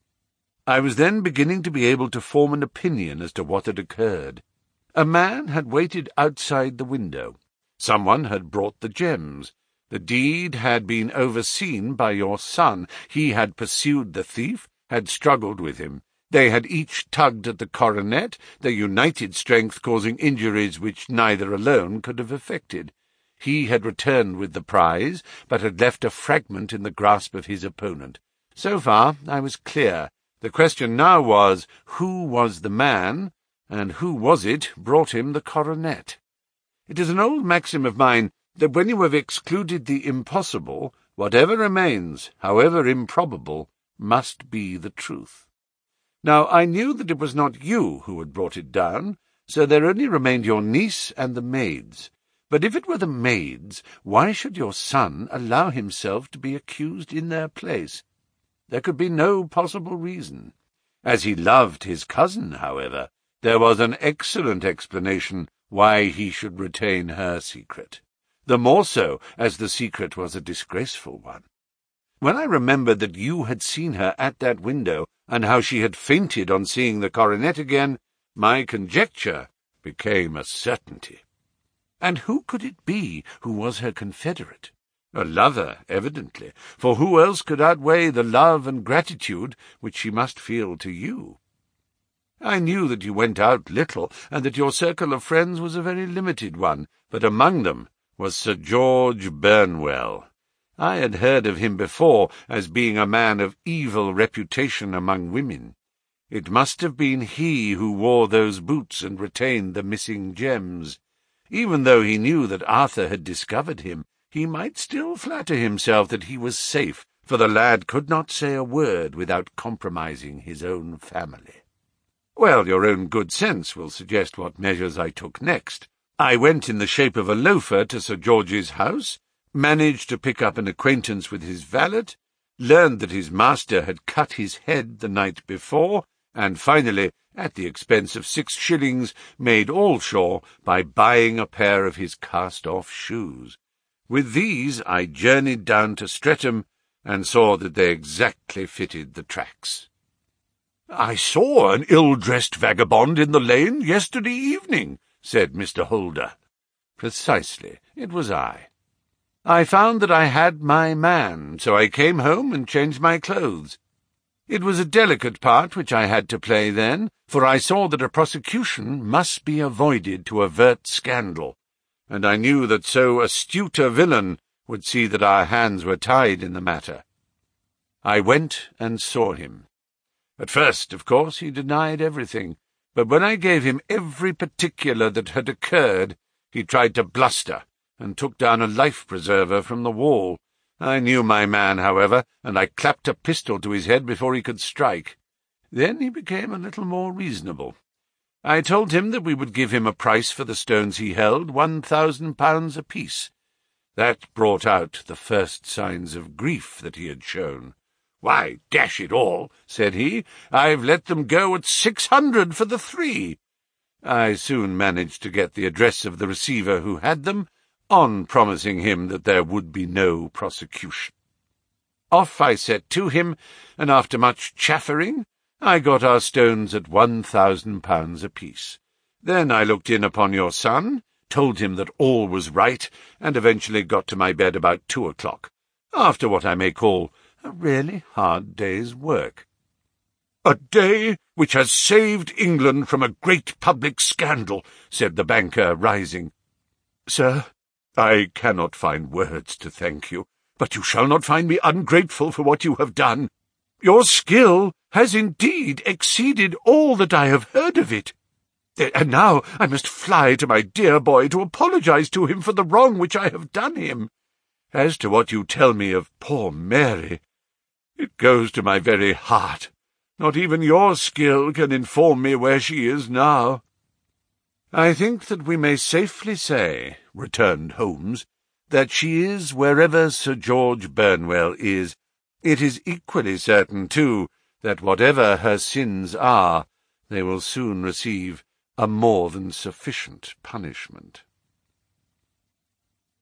Speaker 1: I was then beginning to be able to form an opinion as to what had occurred. A man had waited outside the window. Someone had brought the gems. The deed had been overseen by your son. He had pursued the thief, had struggled with him. They had each tugged at the coronet, their united strength causing injuries which neither alone could have effected. He had returned with the prize, but had left a fragment in the grasp of his opponent. So far I was clear. The question now was, who was the man, and who was it brought him the coronet? It is an old maxim of mine that when you have excluded the impossible, whatever remains, however improbable, must be the truth. Now, I knew that it was not you who had brought it down, so there only remained your niece and the maids. But if it were the maids, why should your son allow himself to be accused in their place? There could be no possible reason. As he loved his cousin, however, there was an excellent explanation why he should retain her secret, the more so as the secret was a disgraceful one. When I remembered that you had seen her at that window, and how she had fainted on seeing the coronet again, my conjecture became a certainty. And who could it be who was her confederate? A lover, evidently, for who else could outweigh the love and gratitude which she must feel to you? I knew that you went out little, and that your circle of friends was a very limited one, but among them was Sir George Burnwell. I had heard of him before as being a man of evil reputation among women. It must have been he who wore those boots and retained the missing gems. Even though he knew that Arthur had discovered him, he might still flatter himself that he was safe, for the lad could not say a word without compromising his own family. Well, your own good sense will suggest what measures I took next. I went in the shape of a loafer to Sir George's house, managed to pick up an acquaintance with his valet, learned that his master had cut his head the night before, and finally, at the expense of 6 shillings, made all sure by buying a pair of his cast-off shoes. With these I journeyed down to Streatham, and saw that they exactly fitted the tracks. "I saw an ill-dressed vagabond in the lane yesterday evening," said Mr. Holder. "Precisely. It was I. I found that I had my man, so I came home and changed my clothes. It was a delicate part which I had to play then, for I saw that a prosecution must be avoided to avert scandal, and I knew that so astute a villain would see that our hands were tied in the matter. I went and saw him. At first, of course, he denied everything, but when I gave him every particular that had occurred, he tried to bluster, and took down a life-preserver from the wall. I knew my man, however, and I clapped a pistol to his head before he could strike. Then he became a little more reasonable. I told him that we would give him a price for the stones he held, £1,000 apiece. That brought out the first signs of grief that he had shown. "Why, dash it all," said he, "I've let them go at 600 for the 3. I soon managed to get the address of the receiver who had them, on promising him that there would be no prosecution. Off I set to him, and after much chaffering, I got our stones at £1,000 apiece. Then I looked in upon your son, told him that all was right, and eventually got to my bed about 2 o'clock, after what I may call a really hard day's work." "A day which has saved England from a great public scandal," said the banker, rising. "Sir, I cannot find words to thank you, but you shall not find me ungrateful for what you have done. Your skill has indeed exceeded all that I have heard of it. And now I must fly to my dear boy to apologize to him for the wrong which I have done him. As to what you tell me of poor Mary, it goes to my very heart. Not even your skill can inform me where she is now." "I think that we may safely say," returned Holmes, "that she is wherever Sir George Burnwell is. It is equally certain, too, that whatever her sins are, they will soon receive a more than sufficient punishment."